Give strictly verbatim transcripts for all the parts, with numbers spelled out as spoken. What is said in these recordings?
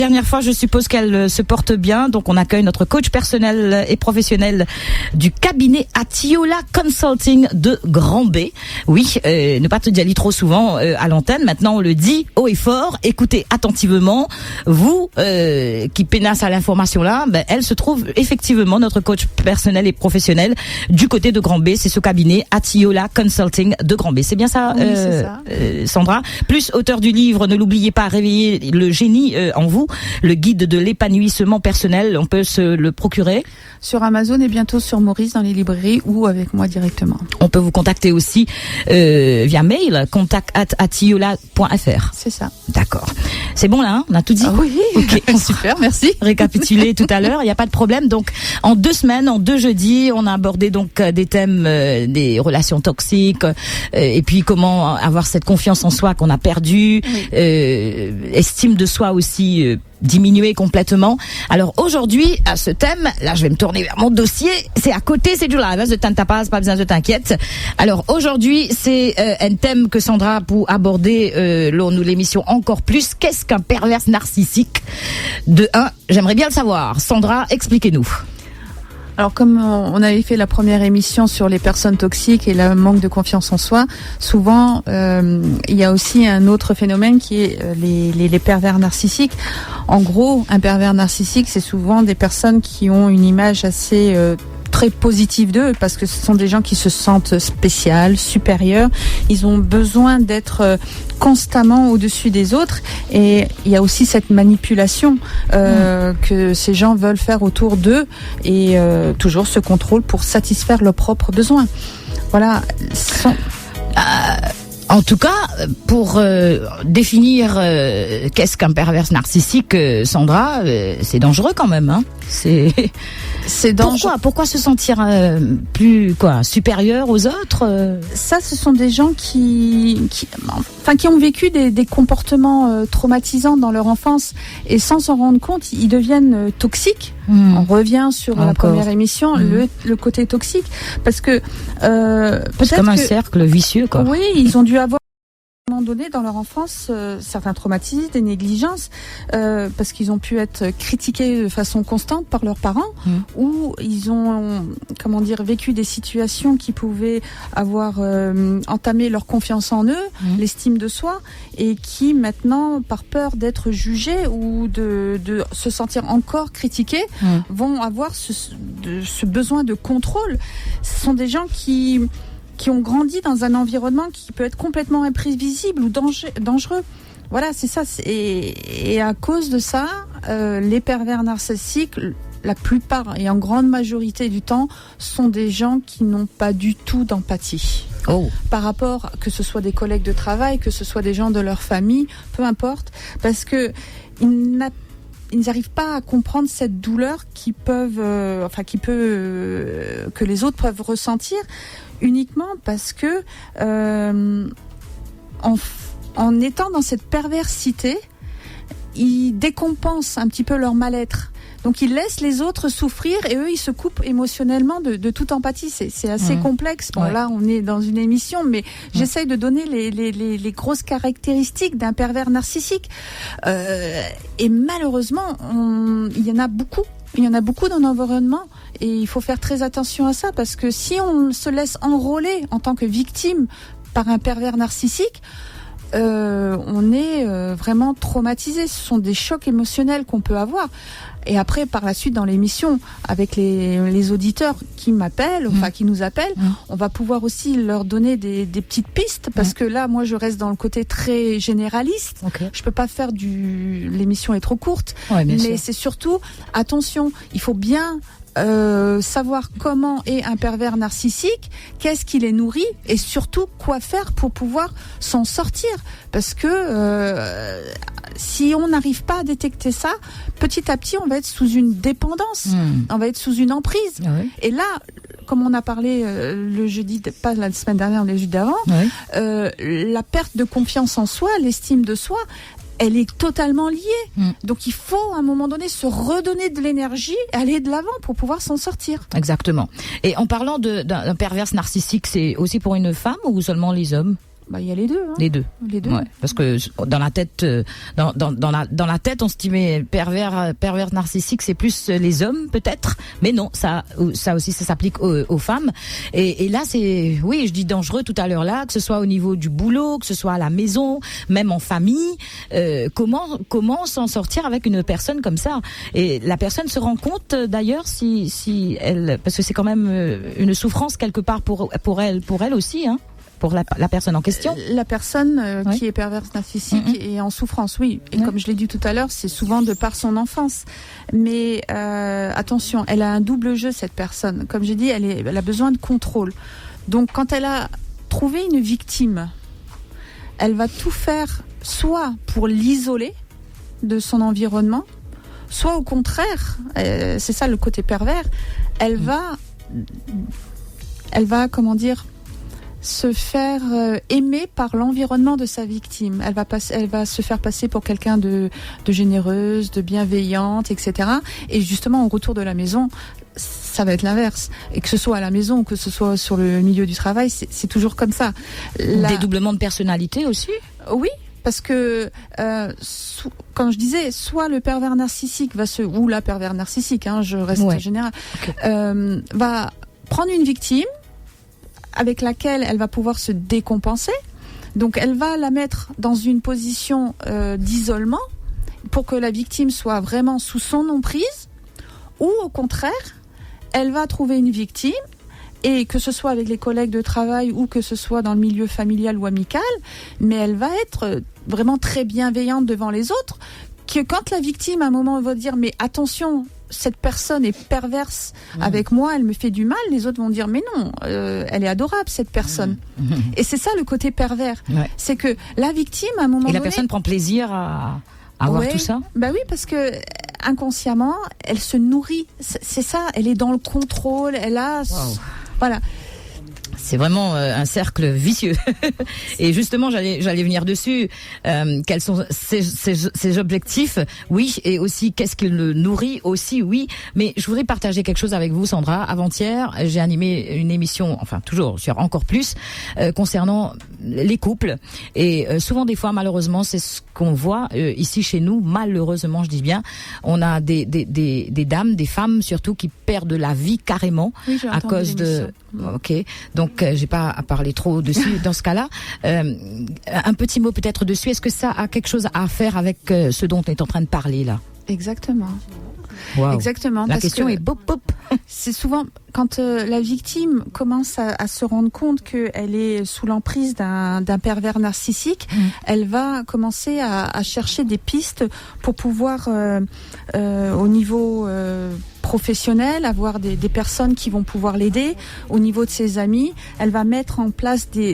Dernière fois, je suppose qu'elle se porte bien. Donc, on accueille notre coach personnel et professionnel du cabinet Atiola Consulting de Grand B. Oui, euh, ne pas te dire trop souvent euh, à l'antenne. Maintenant, on le dit haut et fort. Écoutez attentivement. Vous euh, qui pénasse à l'information là, ben, elle se trouve effectivement notre coach personnel et professionnel du côté de Grand B. C'est ce cabinet Atiola Consulting de Grand B. C'est bien ça, oui, euh, c'est ça. Euh, Sandra. Plus auteur du livre, ne l'oubliez pas, réveiller le génie euh, en vous. Le guide de l'épanouissement personnel, on peut se le procurer sur Amazon et bientôt sur Maurice dans les librairies ou avec moi directement. On peut vous contacter aussi euh, via mail, contact at atiola point f r. C'est ça. D'accord. C'est bon là, hein, on a tout dit. Ah oui. Ok. Super, merci. Récapitulé tout à l'heure, il n'y a pas de problème. Donc, en deux semaines, en deux jeudis, on a abordé donc des thèmes euh, des relations toxiques euh, et puis comment avoir cette confiance en soi qu'on a perdue, oui. euh, estime de soi aussi. Euh, diminuer complètement. Alors aujourd'hui, à ce thème, là je vais me tourner vers mon dossier, c'est à côté, c'est du live, hein, de t'inquiète, pas besoin de t'inquiète. Alors aujourd'hui, c'est euh, un thème que Sandra pour aborder euh, lors de l'émission encore plus. Qu'est-ce qu'un pervers narcissique? De un, j'aimerais bien le savoir. Sandra, expliquez-nous. Alors comme on avait fait la première émission sur les personnes toxiques et le manque de confiance en soi, souvent euh, il y a aussi un autre phénomène qui est les, les, les pervers narcissiques. En gros, un pervers narcissique, c'est souvent des personnes qui ont une image assez euh, très positive d'eux parce que ce sont des gens qui se sentent spéciales, supérieurs. Ils ont besoin d'être euh, constamment au-dessus des autres et il y a aussi cette manipulation euh, mmh. que ces gens veulent faire autour d'eux et euh, toujours ce contrôle pour satisfaire leurs propres besoins. Voilà. Sont... Euh... En tout cas, pour euh, définir euh, qu'est-ce qu'un pervers narcissique, euh, Sandra, euh, c'est dangereux quand même. Hein. C'est c'est dangereux. Pourquoi Pourquoi se sentir euh, plus quoi supérieur aux autres euh... Ça, ce sont des gens qui, qui, enfin, qui ont vécu des, des comportements euh, traumatisants dans leur enfance et sans s'en rendre compte, ils deviennent euh, toxiques. Mmh. On revient sur Encore. la première émission, mmh. le, le côté toxique, parce que euh, peut-être c'est comme un que, cercle vicieux, quoi. Oui, ils ont dû avoir à un moment donné dans leur enfance euh, certains traumatismes, des négligences, euh, parce qu'ils ont pu être critiqués de façon constante par leurs parents, mmh. ou ils ont, comment dire, vécu des situations qui pouvaient avoir euh, entamé leur confiance en eux, mmh. l'estime de soi, et qui maintenant, par peur d'être jugés ou de, de se sentir encore critiqués, mmh. vont avoir ce, de, ce besoin de contrôle. Ce sont des gens qui qui ont grandi dans un environnement qui peut être complètement imprévisible ou danger, dangereux. Voilà, c'est ça. C'est, et, et à cause de ça, euh, les pervers narcissiques, la plupart et en grande majorité du temps, sont des gens qui n'ont pas du tout d'empathie. Oh. Par rapport, que ce soit des collègues de travail, que ce soit des gens de leur famille, peu importe, parce que ils n'a ils n'arrivent pas à comprendre cette douleur qui peuvent, euh, enfin qui peut, euh, que les autres peuvent ressentir, uniquement parce que euh, en, en étant dans cette perversité, ils décompensent un petit peu leur mal-être. Donc ils laissent les autres souffrir et eux ils se coupent émotionnellement de, de toute empathie. C'est, c'est assez mmh. complexe. Bon ouais. Là on est dans une émission, mais mmh. j'essaye de donner les, les, les, les grosses caractéristiques d'un pervers narcissique. Euh, et malheureusement, on, il y en a beaucoup. Il y en a beaucoup dans l'environnement et il faut faire très attention à ça parce que si on se laisse enrôler en tant que victime par un pervers narcissique, euh, on est euh, vraiment traumatisé. Ce sont des chocs émotionnels qu'on peut avoir. Et après, par la suite, dans l'émission, avec les, les auditeurs qui m'appellent, mmh. enfin qui nous appellent, mmh. on va pouvoir aussi leur donner des, des petites pistes, parce mmh. que là, moi, je reste dans le côté très généraliste. Okay. Je peux pas faire du... L'émission est trop courte, ouais, mais sûr. C'est surtout, attention, il faut bien... Euh, savoir comment est un pervers narcissique, qu'est-ce qui les nourrit et surtout quoi faire pour pouvoir s'en sortir. Parce que euh, si on n'arrive pas à détecter ça, petit à petit on va être sous une dépendance, mmh. on va être sous une emprise. Ah oui. Et là, comme on a parlé euh, le jeudi, pas la semaine dernière, mais le jeudi d'avant, oui. euh, la perte de confiance en soi, l'estime de soi, elle est totalement liée. Mmh. Donc il faut à un moment donné se redonner de l'énergie, aller de l'avant pour pouvoir s'en sortir. Exactement. Et en parlant de, d'un, d'un pervers narcissique, c'est aussi pour une femme ou seulement les hommes ? Bah, il y a les deux. Hein. Les deux. Les deux. Ouais, parce que dans la tête, dans, dans, dans la, dans la tête, on se dit mais pervers, pervers narcissique, c'est plus les hommes peut-être, mais non, ça, ça aussi, ça s'applique aux, aux femmes. Et, et là, c'est, oui, je dis dangereux tout à l'heure là, que ce soit au niveau du boulot, que ce soit à la maison, même en famille. Euh, comment, comment s'en sortir avec une personne comme ça? Et la personne se rend compte d'ailleurs si, si elle, parce que c'est quand même une souffrance quelque part pour, pour elle, pour elle aussi, hein. Pour la, la personne en question. La personne euh, oui. qui est perverse narcissique mm-hmm. est en souffrance, oui. Et oui. Comme je l'ai dit tout à l'heure, c'est souvent de par son enfance. Mais euh, attention, elle a un double jeu, cette personne. Comme j'ai dit, elle, est, elle a besoin de contrôle. Donc quand elle a trouvé une victime, elle va tout faire soit pour l'isoler de son environnement, soit au contraire, euh, c'est ça le côté pervers, elle mm. va, elle va, comment dire, se faire euh, aimer par l'environnement de sa victime. Elle va passer, elle va se faire passer pour quelqu'un de, de généreuse, de bienveillante, et cetera. Et justement, au retour de la maison, ça va être l'inverse. Et que ce soit à la maison ou que ce soit sur le milieu du travail, c'est, c'est toujours comme ça. La... Dédoublement de personnalité aussi ? Oui. Parce que, euh, so, comme je disais, soit le pervers narcissique va se, ou la pervers narcissique, hein, je reste ouais. général, okay. euh, va prendre une victime avec laquelle elle va pouvoir se décompenser. Donc elle va la mettre dans une position euh, d'isolement pour que la victime soit vraiment sous son emprise, ou au contraire, elle va trouver une victime, et que ce soit avec les collègues de travail ou que ce soit dans le milieu familial ou amical, mais elle va être vraiment très bienveillante devant les autres, que quand la victime à un moment va dire mais attention, cette personne est perverse mmh. avec moi, elle me fait du mal, les autres vont dire mais non, euh, elle est adorable cette personne. Mmh. Et c'est ça le côté pervers, ouais. c'est que la victime à un moment donné... Et la personne prend plaisir à, à ouais, voir tout ça. Bah oui, parce que inconsciemment, elle se nourrit, c'est, c'est ça, elle est dans le contrôle, elle a... Wow. Voilà. C'est vraiment euh, un cercle vicieux. Et justement, j'allais, j'allais venir dessus. Euh, quels sont ces, ces, ces objectifs? Oui. Et aussi, qu'est-ce qui le nourrit aussi? Oui. Mais je voudrais partager quelque chose avec vous, Sandra. Avant-hier, j'ai animé une émission, enfin toujours sur Encore Plus, euh, concernant les couples. Et euh, souvent, des fois, malheureusement, c'est ce qu'on voit euh, ici chez nous. Malheureusement, je dis bien, on a des, des, des, des dames, des femmes surtout, qui perdent la vie carrément oui, à cause de... Ok, donc euh, j'ai pas à parler trop dessus dans ce cas-là. Euh, un petit mot peut-être dessus. Est-ce que ça a quelque chose à faire avec euh, ce dont on est en train de parler là? Exactement. Wow. Exactement. La parce question que est bop bop. C'est souvent quand euh, la victime commence à, à se rendre compte qu'elle est sous l'emprise d'un, d'un pervers narcissique, mmh. elle va commencer à, à chercher des pistes pour pouvoir, euh, euh, au niveau euh, professionnel, avoir des, des personnes qui vont pouvoir l'aider. Au niveau de ses amis, elle va mettre en place des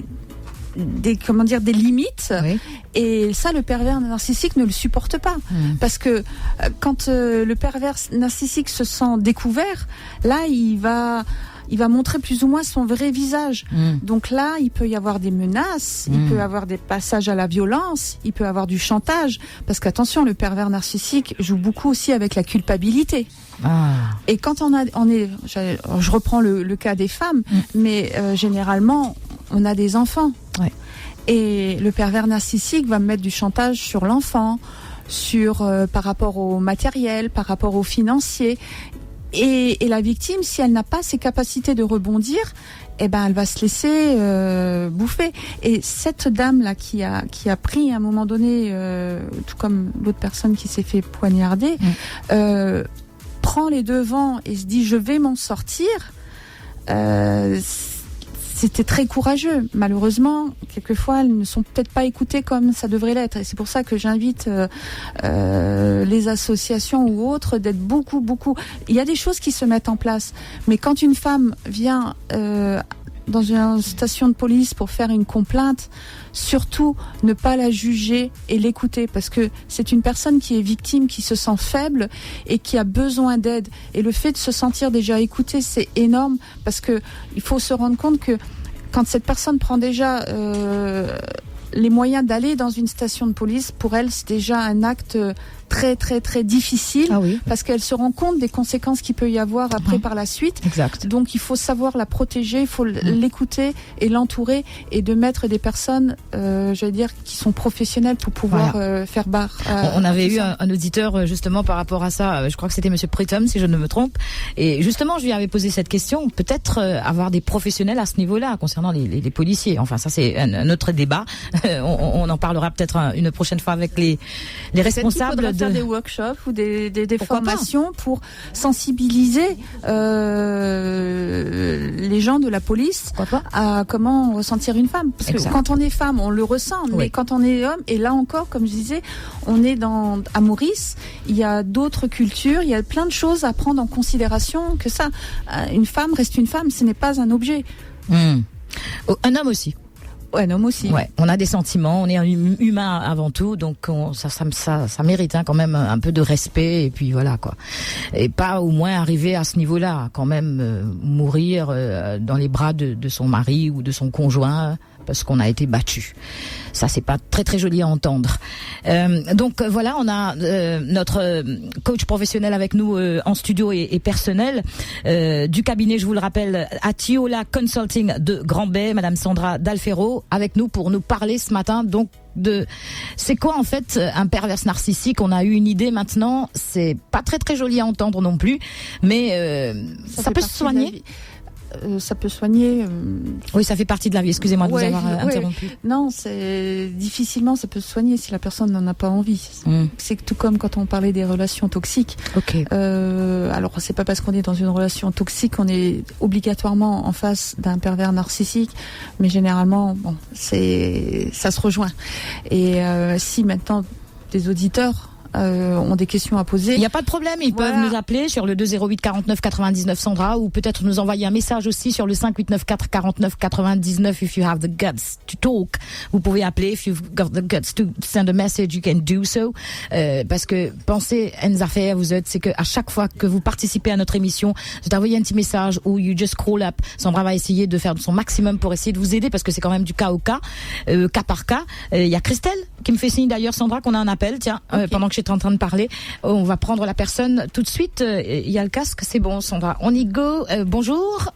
des comment dire des limites oui. Et ça le pervers narcissique ne le supporte pas mmh. parce que euh, quand euh, le pervers narcissique se sent découvert, là il va il va montrer plus ou moins son vrai visage. Mmh. Donc là, il peut y avoir des menaces, mmh. il peut y avoir des passages à la violence, il peut y avoir du chantage. Parce qu'attention, le pervers narcissique joue beaucoup aussi avec la culpabilité. Ah. Et quand on a, on est, je reprends le, le cas des femmes, mmh. mais euh, généralement, on a des enfants. Ouais. Et le pervers narcissique va mettre du chantage sur l'enfant, sur euh, par rapport au matériel, par rapport au financier. Et, et la victime, si elle n'a pas ces capacités de rebondir, eh ben elle va se laisser euh, bouffer. Et cette dame là qui a qui a pris à un moment donné, euh, tout comme l'autre personne qui s'est fait poignarder, mmh. euh, prend les devants et se dit je vais m'en sortir. Euh, C'était très courageux. Malheureusement, quelquefois, elles ne sont peut-être pas écoutées comme ça devrait l'être. Et c'est pour ça que j'invite euh, euh, les associations ou autres d'être beaucoup, beaucoup... Il y a des choses qui se mettent en place. Mais quand une femme vient euh, dans une station de police pour faire une complainte, surtout ne pas la juger et l'écouter, parce que c'est une personne qui est victime, qui se sent faible et qui a besoin d'aide. Et le fait de se sentir déjà écoutée, c'est énorme, parce que il faut se rendre compte que quand cette personne prend déjà euh, les moyens d'aller dans une station de police, pour elle, c'est déjà un acte très très très difficile, ah oui. parce qu'elle se rend compte des conséquences qu'il peut y avoir après mmh. par la suite. Exact. Donc il faut savoir la protéger, il faut mmh. l'écouter et l'entourer, et de mettre des personnes, euh, j'allais dire, qui sont professionnelles pour pouvoir voilà. euh, faire barre. À, on avait eu un, un auditeur justement par rapport à ça. Je crois que c'était Monsieur Pritom, si je ne me trompe. Et justement, je lui avais posé cette question. Peut-être euh, avoir des professionnels à ce niveau-là concernant les, les, les policiers. Enfin, ça c'est un, un autre débat. on, on en parlera peut-être une prochaine fois avec les les responsables de faire des workshops ou des, des, des formations pas pour sensibiliser euh, les gens de la police à comment ressentir une femme. Parce exact. Que quand on est femme, on le ressent, oui. mais quand on est homme, et là encore, comme je disais, on est dans à Maurice, il y a d'autres cultures, il y a plein de choses à prendre en considération que ça. Une femme reste une femme, ce n'est pas un objet. Mmh. Un homme aussi. Ouais, un homme aussi. Ouais, on a des sentiments, on est un humain avant tout, donc on, ça, ça, ça, ça mérite hein, quand même un peu de respect, et puis voilà quoi. Et pas au moins arriver à ce niveau-là, quand même euh, mourir euh, dans les bras de, de son mari ou de son conjoint parce qu'on a été battu. Ça, c'est pas très très joli à entendre. Euh, donc voilà, on a euh, notre coach professionnel avec nous euh, en studio et, et personnel euh, du cabinet, je vous le rappelle, Atiola Consulting de Grand Bay, Madame Sandra Dalfero, avec nous pour nous parler ce matin. Donc de, c'est quoi en fait un pervers narcissique? On a eu une idée maintenant. C'est pas très très joli à entendre non plus, mais euh, ça, ça peut se soigner. Euh, ça peut soigner. Euh... Oui, ça fait partie de la vie. Excusez-moi de ouais, vous avoir euh, ouais. interrompu. Non, c'est difficilement ça peut se soigner si la personne n'en a pas envie. Mm. C'est tout comme quand on parlait des relations toxiques. Okay. Euh, alors c'est pas parce qu'on est dans une relation toxique qu'on est obligatoirement en face d'un pervers narcissique, mais généralement, bon, c'est ça se rejoint. Et euh, si maintenant des auditeurs Euh, ont des questions à poser. Il n'y a pas de problème, ils voilà. peuvent nous appeler sur le deux zéro huit quarante-neuf quatre-vingt-dix-neuf Sandra, ou peut-être nous envoyer un message aussi sur le cinq huit neuf quatre quarante-neuf quatre-vingt-dix-neuf if you have the guts to talk. Vous pouvez appeler, if you've got the guts to send a message, you can do so. Euh, parce que pensez, Enzafé, vous êtes, c'est que à chaque fois que vous participez à notre émission, vous envoyez un petit message ou you just call up. Sandra va essayer de faire son maximum pour essayer de vous aider parce que c'est quand même du cas au cas, euh, cas par cas. Il euh, y a Christelle qui me fait signe d'ailleurs, Sandra, qu'on a un appel, tiens, okay. euh, pendant que j'étais en train de parler. On va prendre la personne tout de suite. Il y a le casque, c'est bon, Sandra. On y go. Euh, bonjour.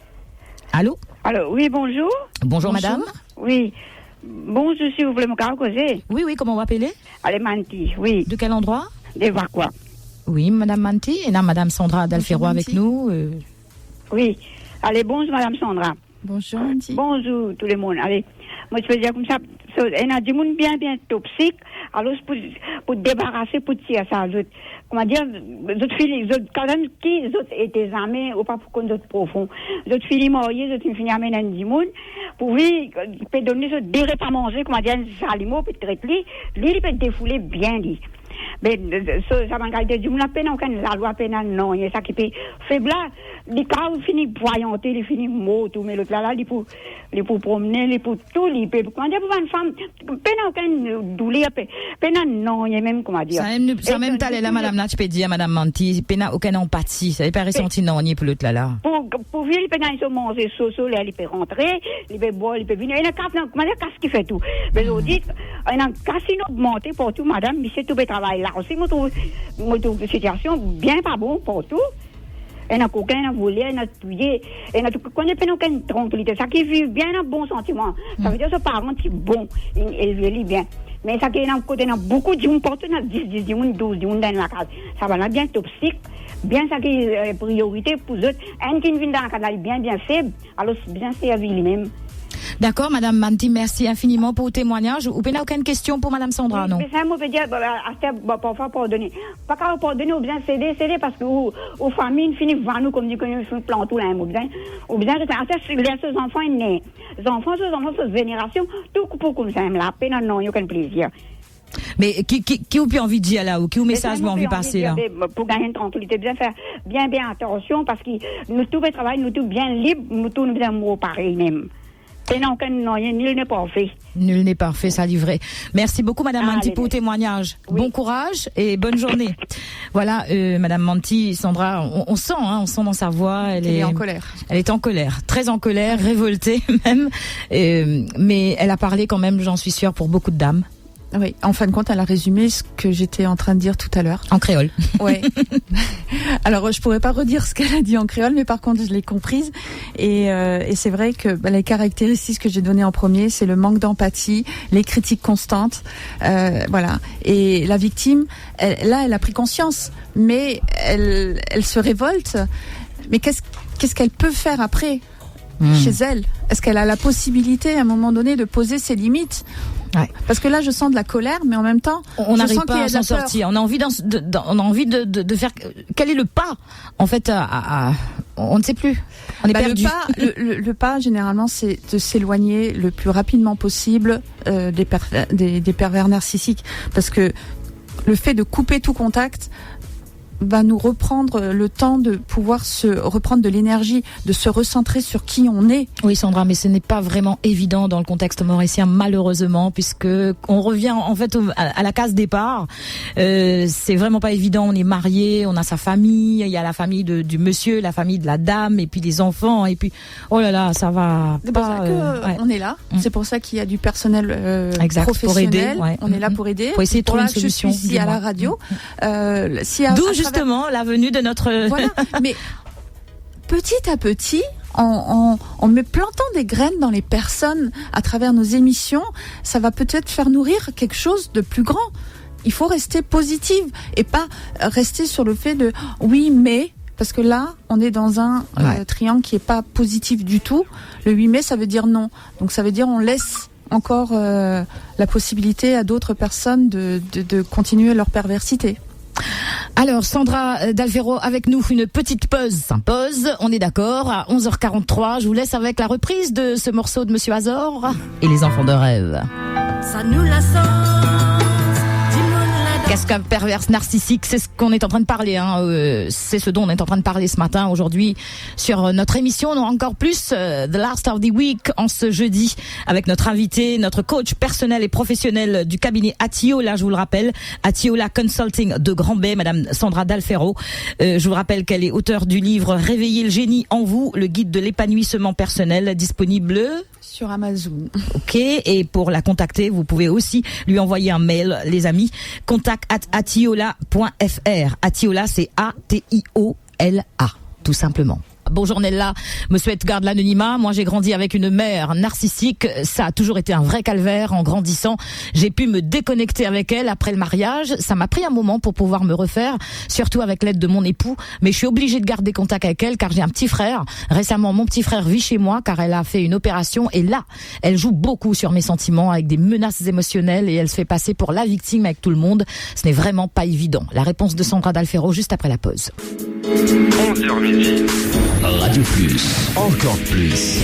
Allô? Allô, oui, bonjour. Bonjour, bonjour. Madame. Oui. Bonjour, si vous voulez me causer. Oui, oui, comment on va appeler? Allez, Manti, oui. De quel endroit? Des Vaquois. Oui, Madame Manti. Et là, Madame Sandra Dalfero avec nous. Euh... Oui. Allez, bonjour, Madame Sandra. Bonjour, Manti. Bonjour, tout le monde. Allez, moi, je peux dire comme ça. Il y a du monde bien, bien toxique. Alors, pour, pour débarrasser, pour tirer ça, comment dire, les autres filles, quand même, qui, les autres étaient armés, ou pas pour qu'on d'autres profonds. Les autres filles mariées, les autres filles amènent un dimoun, pour lui, il peut donner ce des repas manger, comment dire, des aliments, peut traiter lui, lui, il peut défouler bien, lui. Mais, ça m'a gardé du monde, la peine, aucun, la loi peine, non, il y a ça qui peut, faible là, les cas, il finit voyanté, il finit mort, tout, mais l'autre là, là, il peut, il peut promener, il peut tout, il peut, comment dire, pour une femme, peine, aucun douleur, peine, non, il y a même, comment dire. Ça même, ça même, t'as là, madame, là, tu peux dire, madame Manti, peine, aucune empathie, ça n'est pas ressenti, non, il pour l'autre là, là. Pour, pour vivre, il peut, il peut manger, so, il peut rentrer, il peut boire, il peut venir, il y a un comment dire, qu'est-ce qu'il fait tout? Mais, je dis, il y a un casino augmenté pour tout, madame, mais c'est tout le travail là aussi, moi, trouve, moi, trouve une situation bien pas bon pour tout. Elle n'a qu'aucun volé, elle n'a tué, elle n'a tout, qu'on n'a pas aucune tranquillité. Ça qui vit bien un bon sentiment. Ça veut dire que ce parent est bon, il vit bien. Mais ça qui est un côté, il y a beaucoup de gens, portent dix, dix, douze, douze dans la case. Ça va bien toxique, bien ça qui est priorité pour eux. Un qui vient dans la case, bien, bien faible, alors bien servi lui-même. D'accord, Madame Manti, merci infiniment pour le témoignage. Ou n'a aucune question pour Madame Sandra, oui, non? Mais ça, moi, veut dire, parfois, pardonner. Pas qu'à pardonner, ou bien céder, céder, parce que aux familles, finissent par nous, comme dit, qu'on nous plante tout là, ou bien, ou bien, les enfants, ils naissent. Les enfants, ces enfants, ces générations, tout pour comme ça, la peine, non, il n'y a aucun plaisir. Mais qui, qui, qui ou plus envie de dire là, ou qui ou message m'a envie de passer là? Pour gagner une tranquillité, bien faire, bien, bien attention, parce que nous, tout le travail, nous, tout bien libre, nous, tout, nous, bien, pareil, même. Et non, non, nul n'est parfait. Nul n'est parfait, ça livré. Merci beaucoup, Madame ah, Manti, pour le témoignage. Oui. Bon courage et bonne journée. Voilà, euh, Madame Manti, Sandra, on, on sent, hein, on sent dans sa voix, elle, elle est, est en colère. Elle est en colère, très en colère, révoltée même. Euh, mais elle a parlé quand même, j'en suis sûre, pour beaucoup de dames. Oui, en fin de compte, elle a résumé ce que j'étais en train de dire tout à l'heure. En créole. Ouais. Alors, je pourrais pas redire ce qu'elle a dit en créole, mais par contre, je l'ai comprise. Et, euh, et c'est vrai que bah, les caractéristiques que j'ai données en premier, c'est le manque d'empathie, les critiques constantes, euh, voilà. Et la victime, elle, là, elle a pris conscience, mais elle, elle se révolte. Mais qu'est-ce, qu'est-ce qu'elle peut faire après mmh. chez elle? Est-ce qu'elle a la possibilité, à un moment donné, de poser ses limites? Ouais. Parce que là, je sens de la colère, mais en même temps, on n'arrive pas à s'en sortir. On a envie, de, de, on a envie de, de, de faire. Quel est le pas, en fait, à, à, à, on ne sait plus. On est bah, perdu. Le pas, le, le, le pas, généralement, c'est de s'éloigner le plus rapidement possible euh, des, per, des, des pervers narcissiques, parce que le fait de couper tout contact va nous reprendre le temps de pouvoir se reprendre de l'énergie, de se recentrer sur qui on est. Oui, Sandra, mais ce n'est pas vraiment évident dans le contexte mauricien, malheureusement, puisque on revient en fait à la case départ. Euh, c'est vraiment pas évident. On est marié, on a sa famille, il y a la famille de, du monsieur, la famille de la dame, et puis les enfants, et puis oh là là, ça va. C'est pas, pour ça euh, que ouais. on est là. Mmh. C'est pour ça qu'il y a du personnel euh, exact, professionnel. Pour aider, ouais. On mmh. est là pour aider. Pour essayer de trouver une solution. Je suis ici à la radio. Mmh. Euh, si à, D'où à justement travers... la venue de notre. Voilà. Mais petit à petit, en, en, en me plantant des graines dans les personnes à travers nos émissions, ça va peut-être faire nourrir quelque chose de plus grand. Il faut rester positive et pas rester sur le fait de oui mais. Parce que là, on est dans un ouais. euh, triangle qui est pas positif du tout. Le huit mai, ça veut dire non. Donc ça veut dire on laisse encore euh, la possibilité à d'autres personnes de, de, de continuer leur perversité. Alors Sandra Dalfero avec nous, une petite pause s'impose, on est d'accord, à onze heures quarante-trois, je vous laisse avec la reprise de ce morceau de Monsieur Azor et les enfants de rêve. Ça nous la Qu'est-ce qu'un perverse narcissique? C'est ce qu'on est en train de parler, hein. euh, c'est ce dont on est en train de parler ce matin, aujourd'hui, sur notre émission. On aura encore plus euh, The Last of the Week en ce jeudi, avec notre invité, notre coach personnel et professionnel du cabinet Atiola, je vous le rappelle, Atiola Consulting de Grand-Bay, Madame Sandra Dalfero. Euh, je vous rappelle qu'elle est auteure du livre Réveillez le génie en vous, le guide de l'épanouissement personnel, disponible sur Amazon. Ok, et pour la contacter, vous pouvez aussi lui envoyer un mail, les amis. Contact at atiola point f r. Atiola, c'est A T I O L A, tout simplement. Bonjour Nella, me souhaite garde l'anonymat. Moi j'ai grandi avec une mère narcissique, ça a toujours été un vrai calvaire. En grandissant, j'ai pu me déconnecter avec elle après le mariage. Ça m'a pris un moment pour pouvoir me refaire, surtout avec l'aide de mon époux. Mais je suis obligée de garder contact avec elle car j'ai un petit frère. Récemment, mon petit frère vit chez moi car elle a fait une opération et là, elle joue beaucoup sur mes sentiments avec des menaces émotionnelles et elle se fait passer pour la victime avec tout le monde. Ce n'est vraiment pas évident. La réponse de Sandra Dalfero juste après la pause. onze heures midi. Radio Plus, encore plus.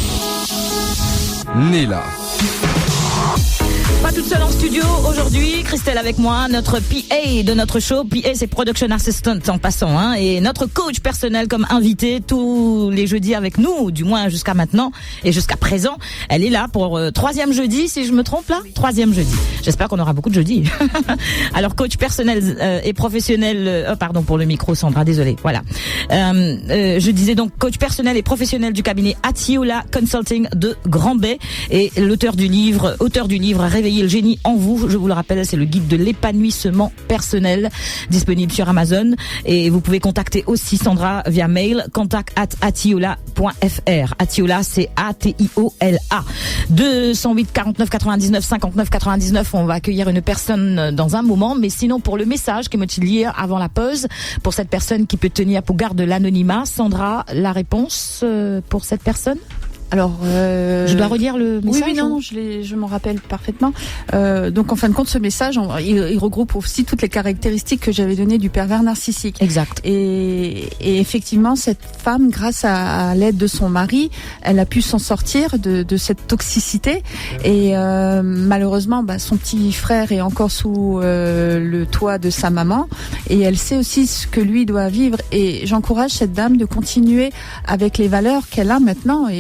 Nella. Pas toute seule en studio aujourd'hui, Christelle avec moi, notre P A de notre show. P A c'est Production Assistant en passant, hein, et notre coach personnel comme invité tous les jeudis avec nous, du moins jusqu'à maintenant et jusqu'à présent. Elle est là pour euh, troisième jeudi, si je me trompe là, troisième jeudi. J'espère qu'on aura beaucoup de jeudis. Alors coach personnel euh, et professionnel, euh, oh, pardon pour le micro Sandra, désolée. Voilà. Euh, euh, je disais donc coach personnel et professionnel du cabinet Atiola Consulting de Grand-Bay et l'auteur du livre, auteur du livre Réveillez le génie en vous, je vous le rappelle, c'est le guide de l'épanouissement personnel disponible sur Amazon et vous pouvez contacter aussi Sandra via mail contact at atiola point f r. Atiola c'est A T I O L A. deux cent huit quarante-neuf quatre-vingt-dix-neuf cinquante-neuf quatre-vingt-dix-neuf, on va accueillir une personne dans un moment, mais sinon pour le message que me-t-il lire avant la pause pour cette personne qui peut tenir pour garde l'anonymat, Sandra, la réponse pour cette personne? Alors, euh... je dois relire le message. Oui, oui, non, non, je, l'ai, je m'en rappelle parfaitement. Euh, donc, en fin de compte, ce message, on, il, il regroupe aussi toutes les caractéristiques que j'avais données du pervers narcissique. Exact. Et, et effectivement, cette femme, grâce à, à l'aide de son mari, elle a pu s'en sortir de, de cette toxicité. Et euh, malheureusement, bah, son petit frère est encore sous euh, le toit de sa maman, et elle sait aussi ce que lui doit vivre. Et j'encourage cette dame de continuer avec les valeurs qu'elle a maintenant, et surtout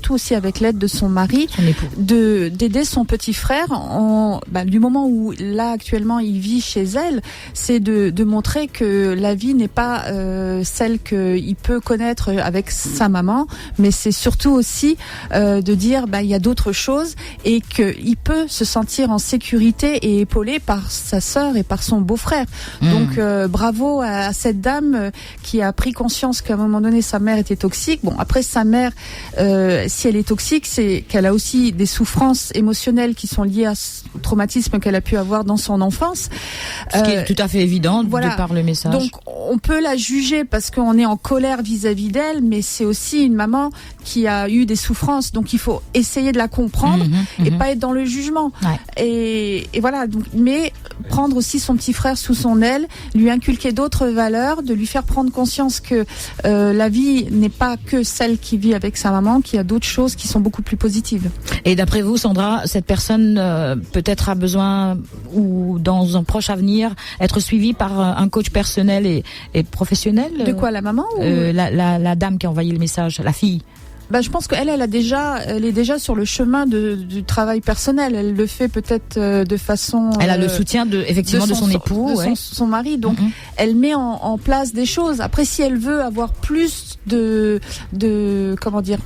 surtout aussi avec l'aide de son mari, son époux, de d'aider son petit frère en bah, du moment où là actuellement il vit chez elle, c'est de de montrer que la vie n'est pas euh, celle qu'il peut connaître avec sa maman, mais c'est surtout aussi euh, de dire bah il y a d'autres choses et qu'il peut se sentir en sécurité et épaulé par sa sœur et par son beau-frère. Mmh. Donc euh, bravo à, à cette dame euh, qui a pris conscience qu'à un moment donné sa mère était toxique. Bon, après sa mère, euh, si elle est toxique, c'est qu'elle a aussi des souffrances émotionnelles qui sont liées à ce traumatisme qu'elle a pu avoir dans son enfance. Ce qui est euh, tout à fait évident voilà. de par le message. Donc on peut la juger parce qu'on est en colère vis-à-vis d'elle, mais c'est aussi une maman qui a eu des souffrances. Donc il faut essayer de la comprendre mmh, et mmh. pas être dans le jugement. Ouais. Et, et voilà. Donc, mais prendre aussi son petit frère sous son aile, lui inculquer d'autres valeurs, de lui faire prendre conscience que euh, la vie n'est pas que celle qui vit avec sa maman, qu'il y a d'autres choses qui sont beaucoup plus positives. Et d'après vous, Sandra, cette personne euh, peut-être a besoin, ou dans un proche avenir, être suivie par un coach personnel et, et professionnel? De quoi, la maman ou... euh, la, la, la dame qui a envoyé le message, la fille? Bah, je pense qu'elle, elle a déjà, elle est déjà sur le chemin de, du travail personnel. Elle le fait peut-être euh, de façon. Elle a euh, le soutien de, effectivement, de son, de son époux, de ouais. son, son mari. Donc, mm-hmm. elle met en, en place des choses. Après, si elle veut avoir plus de, de, comment dire,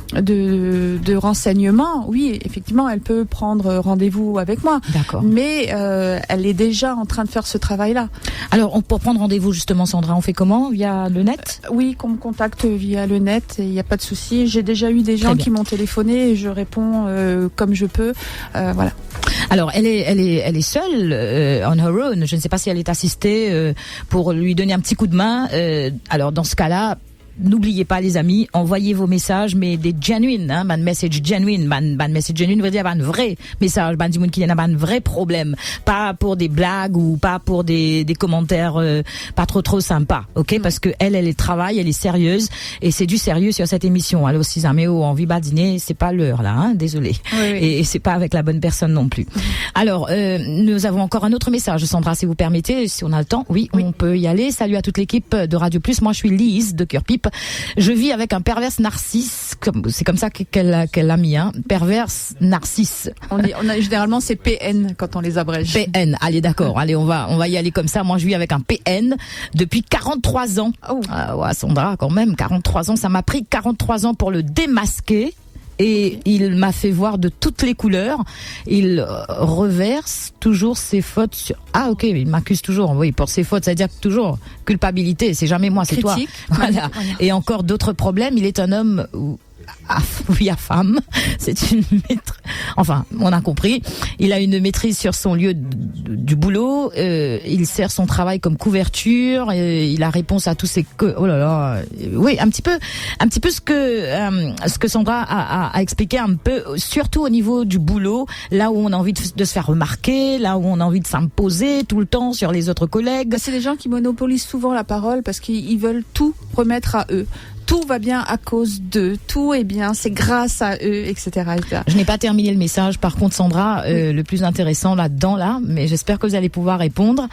de, de renseignements, oui, effectivement, elle peut prendre rendez-vous avec moi. D'accord. Mais euh, elle est déjà en train de faire ce travail-là. Alors, on, pour prendre rendez-vous, justement, Sandra, on fait comment? Via le net? euh, Oui, qu'on me contacte via le net, il n'y a pas de souci. J'ai déjà eu des gens qui m'ont téléphoné et je réponds euh, comme je peux. Euh, voilà. Alors, elle est, elle est, elle est seule, euh, on her own. Je ne sais pas si elle est assistée euh, pour lui donner un petit coup de main. Euh, alors, dans ce cas-là, n'oubliez pas, les amis, envoyez vos messages, mais des genuine, hein, man message genuine, man, man message genuine veut dire un vrai message, man du monde qui n'a pas un vrai problème, pas pour des blagues ou pas pour des, des commentaires euh, pas trop trop sympas, ok? Mm. Parce que elle, elle est travail, elle est sérieuse et c'est du sérieux sur cette émission. Alors si jamais on envie de dîner, c'est pas l'heure là, hein, désolé. Oui, oui. Et, et c'est pas avec la bonne personne non plus. Mm. Alors, euh, nous avons encore un autre message, Sandra, si vous permettez, si on a le temps, oui, oui. on peut y aller. Salut à toute l'équipe de Radio Plus. Moi, je suis Lise de Cœur Pipe. Je vis avec un perverse narcisse, c'est comme ça qu'elle a, qu'elle l'a mis, hein. Perverse narcisse. On est, on a, généralement, c'est P N quand on les abrège. P N, allez, d'accord. Allez, on va, on va y aller comme ça. Moi, je vis avec un P N depuis quarante-trois ans. Oh. Ah, ouais, Sandra, quand même, quarante-trois ans. Ça m'a pris quarante-trois ans pour le démasquer. Et il m'a fait voir de toutes les couleurs. Il euh, reverse toujours ses fautes sur... Ah, ok, il m'accuse toujours. Oui, pour ses fautes, c'est-à-dire toujours culpabilité. C'est jamais moi, c'est Critique. toi. Voilà. Voilà. Et encore d'autres problèmes. Il est un homme... Où... Ah, oui, à femme. C'est une maîtrise. Enfin, on a compris. Il a une maîtrise sur son lieu d- du boulot. Euh, il sert son travail comme couverture. Et il a réponse à tous ses. Co- oh là là. Oui, un petit peu, un petit peu ce que euh, ce que Sandra a, a, a expliqué un peu, surtout au niveau du boulot, là où on a envie de, de se faire remarquer, là où on a envie de s'imposer tout le temps sur les autres collègues. C'est des gens qui monopolisent souvent la parole parce qu'ils veulent tout remettre à eux. Tout va bien à cause d'eux, tout est bien, c'est grâce à eux, et cetera, et cetera. Je n'ai pas terminé le message, par contre, Sandra, euh, oui. le plus intéressant là-dedans, là, mais j'espère que vous allez pouvoir répondre.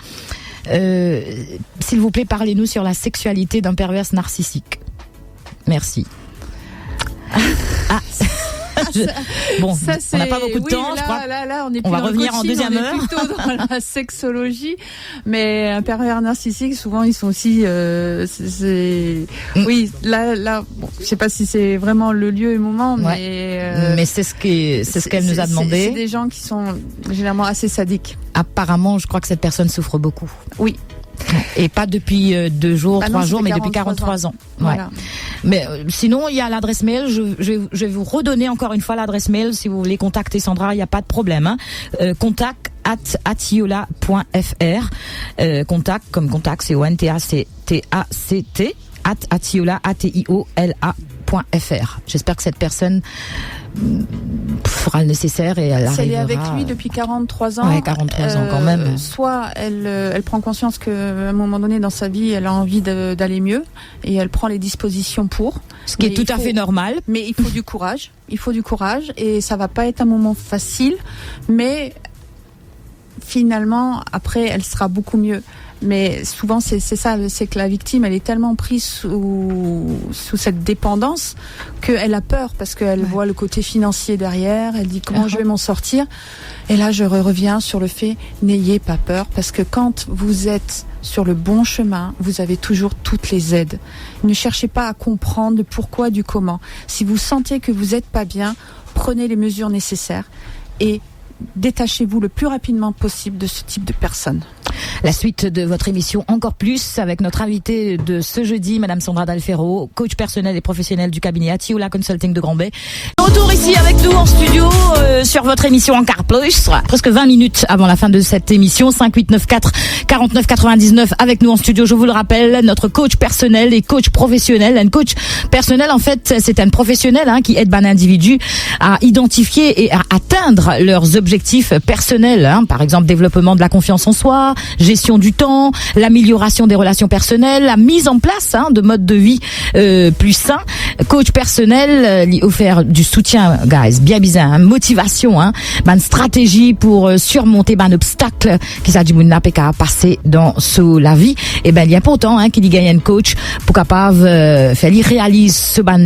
Euh, s'il vous plaît, parlez-nous sur la sexualité d'un perverse narcissique. Merci. Ah. Je... Bon, ça, on n'a pas beaucoup de oui, temps, là, je crois. Là, là, on, est on va revenir coaching, en deuxième on heure. On est plutôt dans la sexologie, mais un pervers narcissique, souvent, ils sont aussi. Euh, c'est, c'est... Mm. Oui, là, là, bon, je sais pas si c'est vraiment le lieu et le moment, ouais. mais. Euh, mais c'est ce qui, c'est ce qu'elle c'est, nous a demandé. C'est, c'est des gens qui sont généralement assez sadiques. Apparemment, je crois que cette personne souffre beaucoup. Oui. Et pas depuis euh, deux jours, bah trois non, jours, mais depuis quarante-trois ans. ans. Ouais. Voilà. Mais euh, sinon, il y a l'adresse mail. Je, je, je vais vous redonner encore une fois l'adresse mail si vous voulez contacter Sandra. Il n'y a pas de problème. Hein. Euh, contact at atiola point f r. Euh, contact comme contact, c'est O N T A C T A C T. At atiola a t i o l a point f r. J'espère que cette personne fera le nécessaire et elle si arrivera. Elle est avec lui depuis quarante-trois ans. Ouais, quarante-trois ans quand même. Euh, soit elle, elle prend conscience qu'à un moment donné dans sa vie, elle a envie de, d'aller mieux et elle prend les dispositions pour. Ce qui mais est tout à faut, fait normal. Mais il faut du courage. Il faut du courage et ça va pas être un moment facile, mais finalement, après, elle sera beaucoup mieux. Mais souvent, c'est, c'est ça, c'est que la victime, elle est tellement prise sous, sous cette dépendance qu'elle a peur parce qu'elle ouais. voit le côté financier derrière. Elle dit comment uh-huh. je vais m'en sortir. Et là, je reviens sur le fait, n'ayez pas peur parce que quand vous êtes sur le bon chemin, vous avez toujours toutes les aides. Ne cherchez pas à comprendre le pourquoi du comment. Si vous sentez que vous n'êtes pas bien, prenez les mesures nécessaires et détachez-vous le plus rapidement possible de ce type de personnes. La suite de votre émission Encore Plus avec notre invitée de ce jeudi, Madame Sandra Dalfero, coach personnel et professionnel du cabinet Atiola Consulting de Grand-Bay. Retour ici avec nous en studio euh, sur votre émission Encore Plus, presque vingt minutes avant la fin de cette émission, cinq huit neuf quatre quarante-neuf quatre-vingt-dix-neuf avec nous en studio, je vous le rappelle, notre coach personnel et coach professionnel. Un coach personnel, en fait, c'est un professionnel hein, qui aide un individu à identifier et à atteindre leurs objectifs personnels, hein, par exemple développement de la confiance en soi, gestion du temps, l'amélioration des relations personnelles, la mise en place hein, de modes de vie euh, plus sains. Coach personnel, euh, offert du soutien, guys, bien bizarre, hein, motivation, hein, une stratégie pour euh, surmonter un obstacle qui s'agit de passer dans ce, la vie. Et ben il y a pas autant hein, qu'il y gagne un coach pour capable euh, faire il réalise ce ban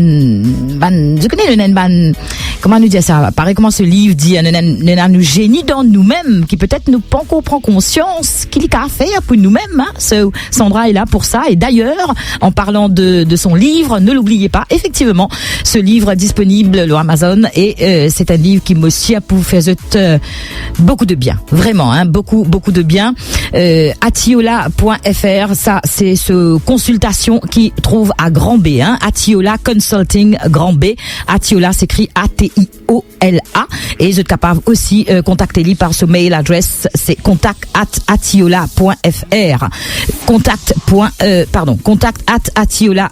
ban je connais le ban comment nous dire ça pareil comment ce livre dit un nous génie dans nous-mêmes qui peut-être nous pas encore prend conscience qu'il y a à faire pour nous-mêmes hein. So, Sandra est là pour ça et d'ailleurs en parlant de, de son livre ne l'oubliez pas effectivement ce livre disponible sur Amazon et euh, c'est un livre qui m'aussi a pour faire euh, beaucoup de bien vraiment hein, beaucoup beaucoup de bien euh, atiola point f r ça c'est ce consultation qui trouve à Grand B hein, Atiola Consulting Grand B Atiola s'écrit A T I O L A et vous êtes capable aussi euh, contacter lui par ce mail adresse c'est contact at atiola point f r contact point, euh, pardon contact at atiola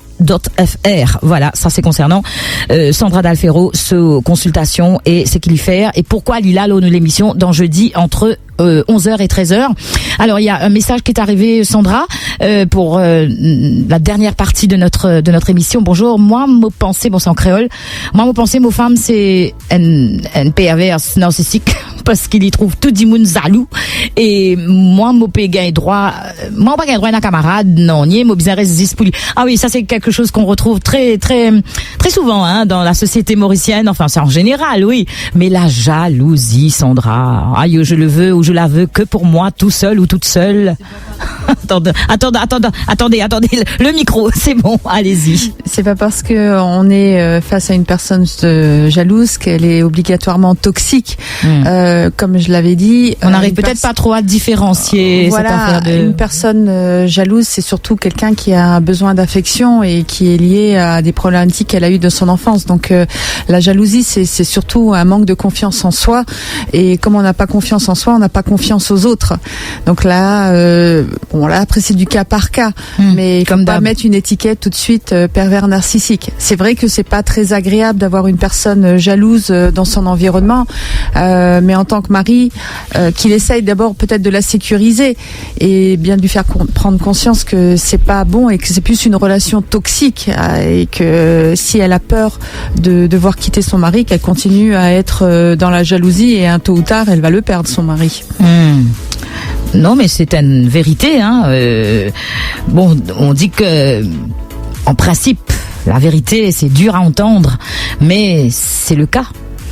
.fr. Voilà, ça c'est concernant euh, Sandra Dalfero, ce consultation et ce qu'il y fait et pourquoi il a l'eau de l'émission dans jeudi entre euh, onze heures et treize heures. Alors il y a un message qui est arrivé Sandra euh, pour euh, la dernière partie de notre de notre émission. Bonjour, moi mon pensée bon c'est en créole. Moi mon pensée mon femme c'est un un perverse narcissique parce qu'il y trouve tout du monde jaloux et moi mon pays gagne droit moi pas gagne droit à un camarade non ni mon bien résiste pour lui. Ah oui, ça c'est quelque chose qu'on retrouve très très très souvent hein, dans la société mauricienne, enfin c'est en général oui, mais la jalousie Sandra, aïe je le veux ou je la veux que pour moi tout seul ou toute seule. attendez, attendez, attendez, attendez, attendez, le micro, c'est bon, allez-y. C'est pas parce que on est face à une personne jalouse qu'elle est obligatoirement toxique. Mmh. Euh, comme je l'avais dit, on n'arrive peut-être pers- pas trop à différencier. Voilà, cette affaire de... une personne euh, jalouse, c'est surtout quelqu'un qui a besoin d'affection et qui est lié à des problématiques qu'elle a eues de son enfance. Donc euh, la jalousie, c'est, c'est surtout un manque de confiance en soi. Et comme on n'a pas confiance en soi, on n'a pas confiance aux autres. Donc là, euh, bon là après c'est du cas par cas, mmh, mais comme pas mettre une étiquette tout de suite euh, pervers narcissique. C'est vrai que c'est pas très agréable d'avoir une personne jalouse euh, dans son environnement, euh, mais en tant que mari, euh, qu'il essaye d'abord peut-être de la sécuriser et bien de lui faire con- prendre conscience que c'est pas bon et que c'est plus une relation toxique euh, et que si elle a peur de devoir quitter son mari, qu'elle continue à être euh, dans la jalousie et un tôt ou tard elle va le perdre son mari. Mmh. Non, mais c'est une vérité. Hein. Euh, bon, on dit que, en principe, la vérité, c'est dur à entendre, mais c'est le cas.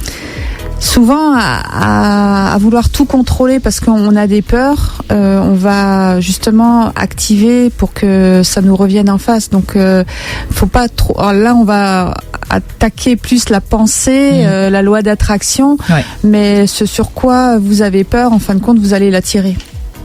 Souvent, à, à, à vouloir tout contrôler parce qu'on a des peurs, euh, on va justement activer pour que ça nous revienne en face. Donc, euh, faut pas trop. Alors là, on va attaquer plus la pensée, mmh. euh, la loi d'attraction, ouais. Mais ce sur quoi vous avez peur, en fin de compte, vous allez l'attirer.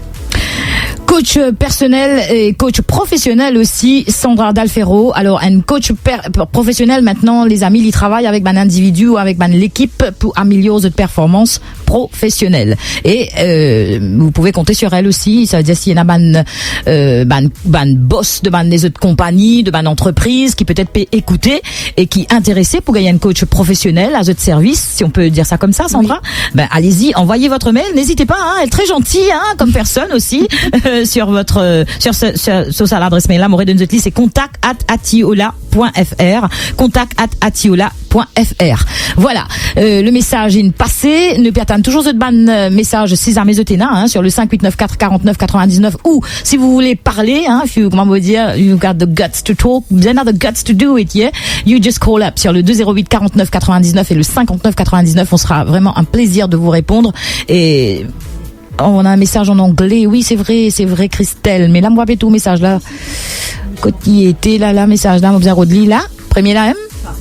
Coach personnel et coach professionnel aussi, Sandra Dalfero. Alors, un coach per- professionnel, maintenant, les amis, il travaille avec un individu ou avec une équipe pour améliorer votre performance professionnelle. Et euh, vous pouvez compter sur elle aussi. Ça veut dire s'il y en a un euh, ban, ban boss de ban des autres compagnies, de ban entreprises qui peut-être peut écouter et qui est intéressé pour gagner un coach professionnel à votre service, si on peut dire ça comme ça, Sandra. Oui. Ben allez-y, envoyez votre mail. N'hésitez pas, hein, elle est très gentille, hein, comme personne aussi. euh, sur votre euh, sur ce sur, sur ça l'adresse mail là Moré de Nzotli, c'est contact at atiola point f r, contact at atiola point f r. Voilà, euh, le message est passé. Ne pas attendre toujours ce ban message six à Mesotena hein, sur le cinq huit neuf quatre quarante-neuf quatre-vingt-dix-neuf, ou si vous voulez parler hein, if you, comment vous dire, you got the guts to talk, vous avez the guts to do it, yeah, you just call up sur le deux zéro huit quarante-neuf quatre-vingt-dix-neuf et le cinquante-neuf quatre-vingt-dix-neuf. On sera vraiment un plaisir de vous répondre. Et on a un message en anglais. Oui, c'est vrai, c'est vrai, Christelle. Mais là, moi, tout message là. Côté était là, là, message là, Mobza Rodli, là. Premier là, M.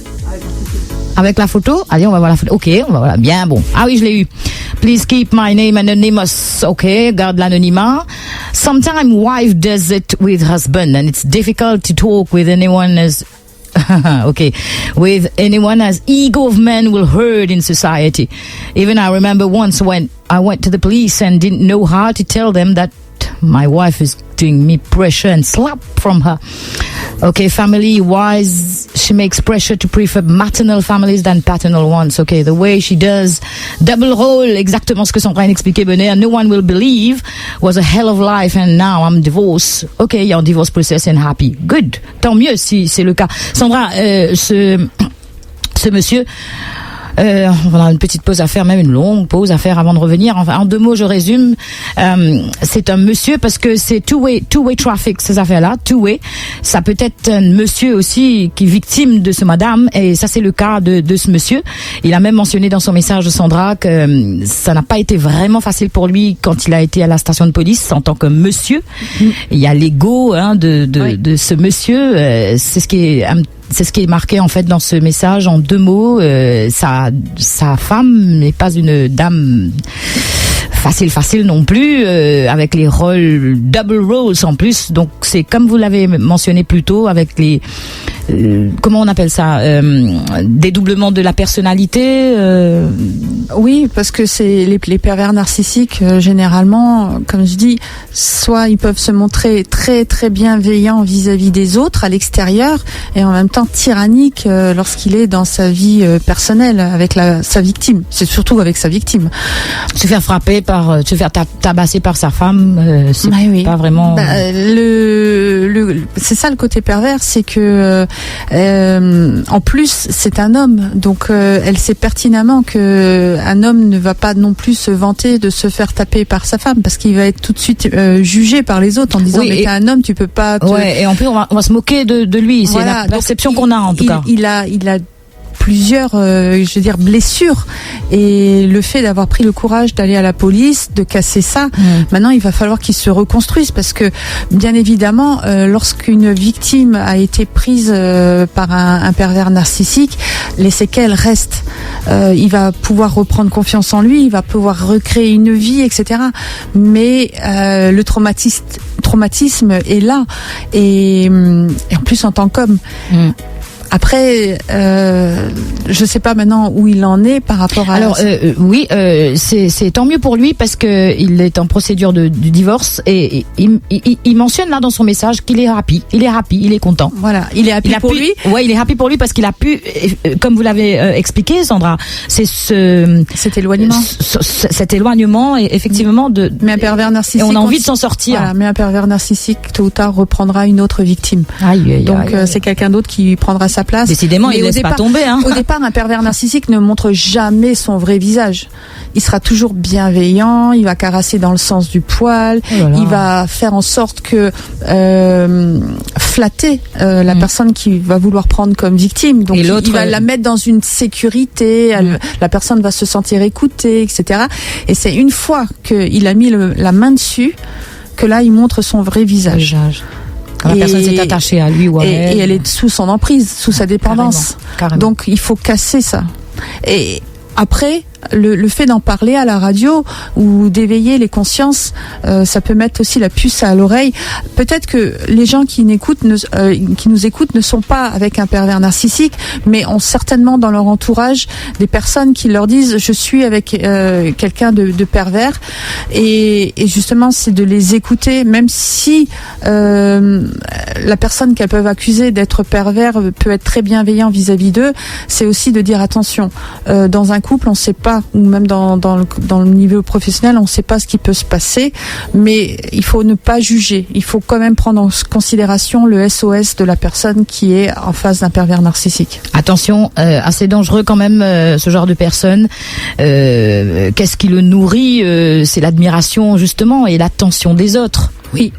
Avec la photo. Allez, on va voir la photo. Ok, on va voir. Bien, bon. Ah oui, je l'ai eu. Please keep my name anonymous. Ok, garde l'anonymat. Sometimes wife does it with husband and it's difficult to talk with anyone as okay, with anyone as ego of men will hurt in society. Even I remember once when I went to the police and didn't know how to tell them that my wife is doing me pressure and slap from her. Okay, family wise, she makes pressure to prefer maternal families than paternal ones. Okay, the way she does double role, exactement ce que Sandra expliquait, Benet, no one will believe, was a hell of life and now I'm divorced. Okay, you're divorce process and happy. Good. Tant mieux si c'est le cas. Sandra, euh, ce, ce monsieur, Euh, on a une petite pause à faire, même une longue pause à faire avant de revenir. Enfin, en deux mots, je résume. Euh, c'est un monsieur parce que c'est two-way, two-way traffic, ces affaires-là, two-way. Ça peut être un monsieur aussi qui est victime de ce madame, et ça c'est le cas de, de ce monsieur. Il a même mentionné dans son message de Sandra que euh, ça n'a pas été vraiment facile pour lui quand il a été à la station de police en tant que monsieur. Mmh. Il y a l'ego hein, de, de, oui. de ce monsieur. Euh, c'est ce qui est un C'est ce qui est marqué en fait dans ce message en deux mots. Euh, sa, sa femme n'est pas une dame facile facile non plus, euh, avec les rôles double roles en plus. Donc c'est comme vous l'avez mentionné plus tôt, avec les euh, comment on appelle ça, euh, dédoublement de la personnalité. Euh... Oui, parce que c'est les, les pervers narcissiques euh, généralement, comme je dis, soit ils peuvent se montrer très très bienveillants vis-à-vis des autres à l'extérieur et en même temps tyrannique euh, lorsqu'il est dans sa vie euh, personnelle avec la, sa victime. C'est surtout avec sa victime. Se faire frapper par, se faire tabasser par sa femme, euh, c'est bah oui. pas vraiment. Bah, le, le, c'est ça le côté pervers, c'est que euh, en plus c'est un homme, donc euh, elle sait pertinemment que un homme ne va pas non plus se vanter de se faire taper par sa femme parce qu'il va être tout de suite euh, jugé par les autres en disant oui, mais t'es un homme, tu peux pas. Te... Ouais, et en plus on va, on va se moquer de, de lui. C'est voilà, la perception qu'on a en tout il, cas. Il a, il a plusieurs, euh, je veux dire, blessures, et le fait d'avoir pris le courage d'aller à la police, de casser ça, mmh. maintenant il va falloir qu'il se reconstruise parce que bien évidemment, euh, lorsqu'une victime a été prise euh, par un, un pervers narcissique, les séquelles restent. Euh, il va pouvoir reprendre confiance en lui, il va pouvoir recréer une vie, et cetera. Mais euh, le traumatisme, traumatisme est là, et, et en plus en tant qu'homme. Mmh. Après, euh, je sais pas maintenant où il en est par rapport à. Alors euh, oui, euh, c'est, c'est tant mieux pour lui parce que il est en procédure de, de divorce et, et il, il, il mentionne là dans son message qu'il est happy, il est happy, il est content. Voilà, il est happy il pour pu, lui. Ouais, il est happy pour lui parce qu'il a pu, euh, comme vous l'avez euh, expliqué, Sandra, c'est ce cet éloignement, ce, ce, cet éloignement et effectivement de. Mais un pervers narcissique. Et on a envie de s'en sortir. Voilà, mais un pervers narcissique tôt ou tard reprendra une autre victime. Aïe, aïe, Donc aïe, euh, aïe. c'est quelqu'un d'autre qui prendra sa place. Décidément, mais il ne laisse départ, pas tomber. Hein. Au départ, un pervers narcissique ne montre jamais son vrai visage. Il sera toujours bienveillant, il va caresser dans le sens du poil, oh là là. Il va faire en sorte que euh, flatter euh, la mmh. personne qui va vouloir prendre comme victime. Donc il, il va la mettre dans une sécurité, elle, mmh. la personne va se sentir écoutée, et cetera. Et c'est une fois qu'il a mis le, la main dessus que là, il montre son vrai visage. visage. Quand la et, personne s'est attachée à lui ou à et, elle. Et elle est sous son emprise, sous sa dépendance. Carrément, carrément. Donc il faut casser ça. Et après, le, le fait d'en parler à la radio ou d'éveiller les consciences, euh, ça peut mettre aussi la puce à l'oreille. Peut-être que les gens qui, n'écoutent, ne, euh, qui nous écoutent ne sont pas avec un pervers narcissique, mais ont certainement dans leur entourage des personnes qui leur disent « je suis avec euh, quelqu'un de, de pervers ». Et, et justement, c'est de les écouter, même si euh, la personne qu'elles peuvent accuser d'être pervers peut être très bienveillant vis-à-vis d'eux, c'est aussi de dire attention, euh, dans un couple, on ne sait pas pas, ou même dans, dans, le, dans le niveau professionnel, on ne sait pas ce qui peut se passer, mais il faut ne pas juger. Il faut quand même prendre en considération le S O S de la personne qui est en face d'un pervers narcissique. Attention, euh, assez dangereux quand même euh, ce genre de personne. Euh, qu'est-ce qui le nourrit euh, C'est l'admiration justement et l'attention des autres. Oui.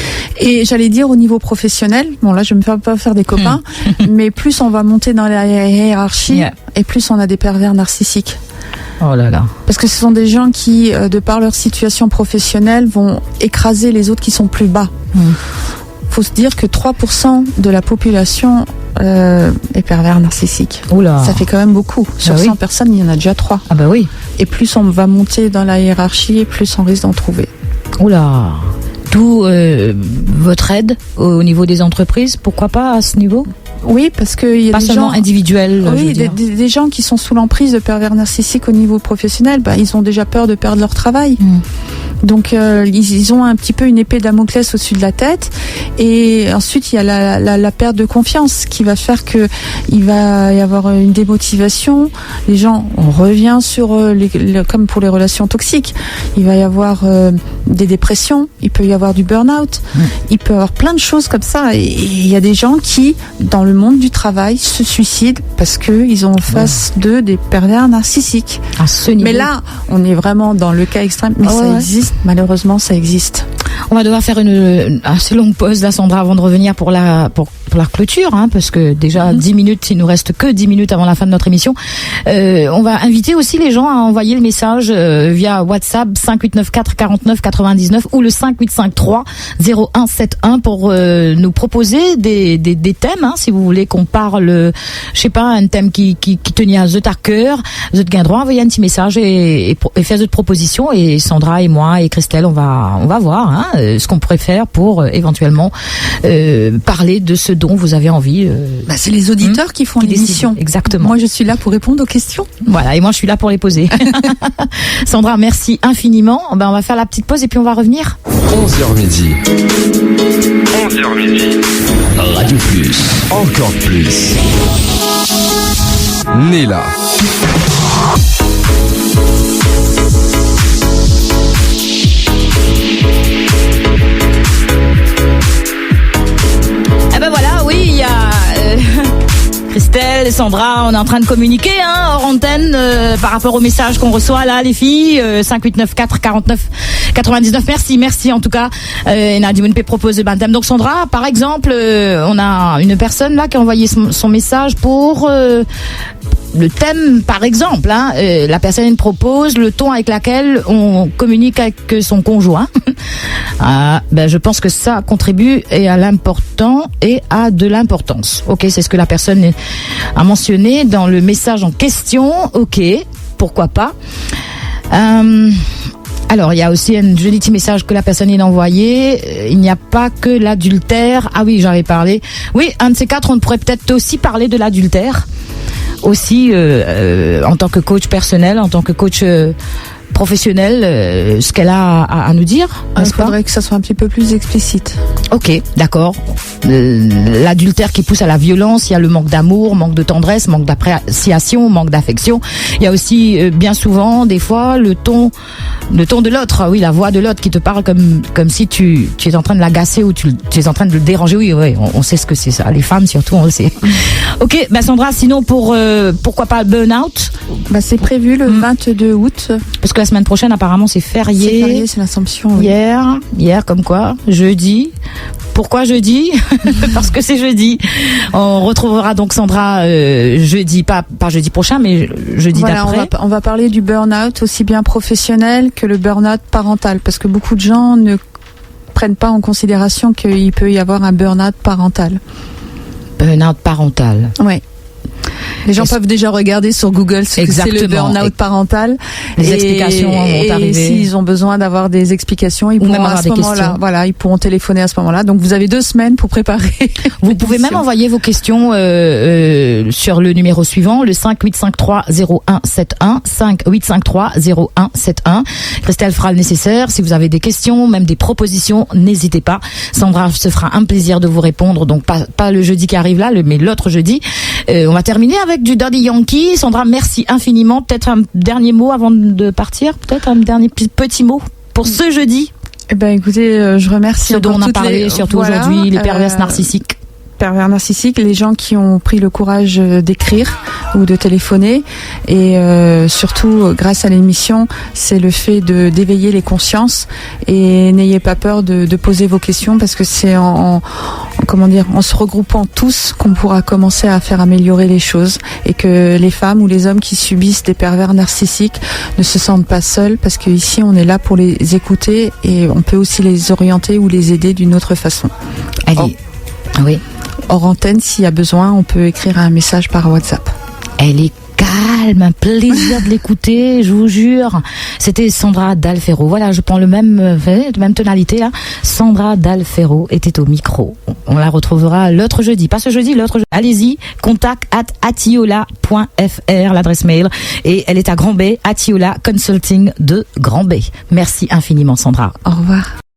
Et j'allais dire au niveau professionnel, bon là je ne me fais pas faire des copains, mais plus on va monter dans la hiérarchie, yeah. et plus on a des pervers narcissiques. Oh là là. Parce que ce sont des gens qui, de par leur situation professionnelle, vont écraser les autres qui sont plus bas. Il mm. faut se dire que trois pour cent de la population euh, est pervers narcissique. Oula. Ça fait quand même beaucoup. Sur bah cent oui. personnes, il y en a déjà trois. Ah bah oui. Et plus on va monter dans la hiérarchie, plus on risque d'en trouver. Oula. D'où euh, votre aide au niveau des entreprises, pourquoi pas à ce niveau ? Oui, parce qu'il y a pas des seulement gens individuels. Oui, des, des, des gens qui sont sous l'emprise de pervers narcissiques au niveau professionnel, bah, ils ont déjà peur de perdre leur travail. Mm. Donc euh, ils, ils ont un petit peu une épée Damoclès au-dessus de la tête. Et ensuite il y a la, la, la perte de confiance qui va faire que il va y avoir une démotivation. Les gens, on revient sur euh, les, les, comme pour les relations toxiques, il va y avoir euh, des dépressions, il peut y avoir du burn-out, mm. il peut y avoir plein de choses comme ça. Et il y a des gens qui, dans le monde du travail, se suicident parce que ils ont en face ouais. d'eux des pervers narcissiques. À ce niveau. Mais là, on est vraiment dans le cas extrême. Mais oh, ça ouais. existe. Malheureusement, ça existe. On va devoir faire une, une assez longue pause, là, Sandra, avant de revenir pour la pour, pour la clôture, hein, parce que déjà mmh. dix minutes, il nous reste que dix minutes avant la fin de notre émission. Euh, on va inviter aussi les gens à envoyer le message euh, via WhatsApp cinq huit neuf quatre quarante-neuf quatre-vingt-dix-neuf ou le cinq huit cinq trois zéro un sept un pour euh, nous proposer des des, des thèmes, hein, si vous voulez qu'on parle, je sais pas, un thème qui qui, qui tenait à zut à cœur, zut gain droit, envoyez un petit message et, et, et faire zut proposition et Sandra et moi et Christelle, on va on va voir. Hein, ce qu'on pourrait faire pour euh, éventuellement euh, parler de ce dont vous avez envie. Euh, bah, c'est les auditeurs mmh, qui font qui l'émission. Décident. Exactement. Moi, je suis là pour répondre aux questions. Voilà, et moi, je suis là pour les poser. Sandra, merci infiniment. Ben, on va faire la petite pause et puis on va revenir. onze heures midi. onze heures midi. Radio Plus. Encore plus. Nella. Eh ben voilà, oui, il y a euh, Christelle et Sandra, on est en train de communiquer hein, hors antenne euh, par rapport aux messages qu'on reçoit là, les filles. Euh, cinq huit neuf quatre quarante-neuf quatre-vingt-dix-neuf. Merci, merci en tout cas. Euh, Nadia Mounpe propose le thème. Donc Sandra, par exemple, euh, on a une personne là qui a envoyé son, son message pour euh, le thème, par exemple. Hein, euh, la personne propose le ton avec lequel on communique avec son conjoint. Ah, ben je pense que ça contribue et à l'important et à de l'importance. Ok, c'est ce que la personne a mentionné dans le message en question. Ok, pourquoi pas. Euh, alors, il y a aussi un joli petit message que la personne a envoyé. Il n'y a pas que l'adultère. Ah oui, j'en avais parlé. Oui, un de ces quatre, on pourrait peut-être aussi parler de l'adultère. Aussi, euh, euh, en tant que coach personnel, en tant que coach euh, professionnel, euh, ce qu'elle a à, à nous dire. Il faudrait que ça soit un petit peu plus explicite. Ok, d'accord. Euh, l'adultère qui pousse à la violence, il y a le manque d'amour, manque de tendresse, manque d'appréciation, manque d'affection. Il y a aussi, euh, bien souvent, des fois, le ton, le ton de l'autre. Oui, la voix de l'autre qui te parle comme comme si tu tu es en train de l'agacer ou tu, tu es en train de le déranger. Oui, oui, on, on sait ce que c'est ça. Les femmes, surtout, on le sait. Ok, bah Sandra, sinon pour euh, pourquoi pas burn-out. Bah c'est prévu le mmh. vingt-deux août. Parce que la semaine prochaine, apparemment, c'est férié. C'est férié, c'est l'Assomption. Oui. Hier, hier, comme quoi, jeudi. Pourquoi jeudi? Parce que c'est jeudi. On retrouvera donc Sandra euh, jeudi, pas pas jeudi prochain, mais jeudi voilà, d'après. On va, on va parler du burn-out aussi bien professionnel que le burn-out parental, parce que beaucoup de gens ne prennent pas en considération qu'il peut y avoir un burn-out parental. Burn-out parental. Oui. Les gens peuvent déjà regarder sur Google ce que c'est le burn-out parental. Les et, explications vont et arriver. S'ils ont besoin d'avoir des explications, ils Ou pourront même à ce moment-là, voilà, ils pourront téléphoner à ce moment-là. Donc vous avez deux semaines pour préparer. Vous pouvez même envoyer vos questions euh, euh, sur le numéro suivant, le cinq huit cinq trois zéro un sept un, cinq huit cinq trois zéro un sept un. Christelle fera le nécessaire. Si vous avez des questions, même des propositions, n'hésitez pas. Sandra se fera un plaisir de vous répondre. Donc pas pas le jeudi qui arrive là, le, mais l'autre jeudi. Euh, on va terminer avec du Daddy Yankee. Sandra, merci infiniment. Peut-être un dernier mot avant de partir, peut-être un dernier petit mot pour ce jeudi. Eh ben, écoutez, euh, je remercie ce dont on a parlé, les, surtout voilà, aujourd'hui, les perverses euh, narcissiques. Pervers narcissiques, les gens qui ont pris le courage d'écrire ou de téléphoner, et euh, surtout grâce à l'émission, c'est le fait de d'éveiller les consciences, et n'ayez pas peur de, de poser vos questions, parce que c'est en, en comment dire en se regroupant tous qu'on pourra commencer à faire améliorer les choses, et que les femmes ou les hommes qui subissent des pervers narcissiques ne se sentent pas seuls, parce qu'ici on est là pour les écouter, et on peut aussi les orienter ou les aider d'une autre façon. Allez, oh. oui. Hors antenne, s'il y a besoin, on peut écrire un message par WhatsApp. Elle est calme, un plaisir de l'écouter, je vous jure. C'était Sandra Dalfero. Voilà, je prends le même, euh, même tonalité là. Sandra Dalfero était au micro. On la retrouvera l'autre jeudi, pas ce jeudi, l'autre jeudi. Allez-y, contact at atiola point f r, l'adresse mail. Et elle est à Grand Bay, Atiola Consulting de Grand Bay. Merci infiniment, Sandra. Au revoir.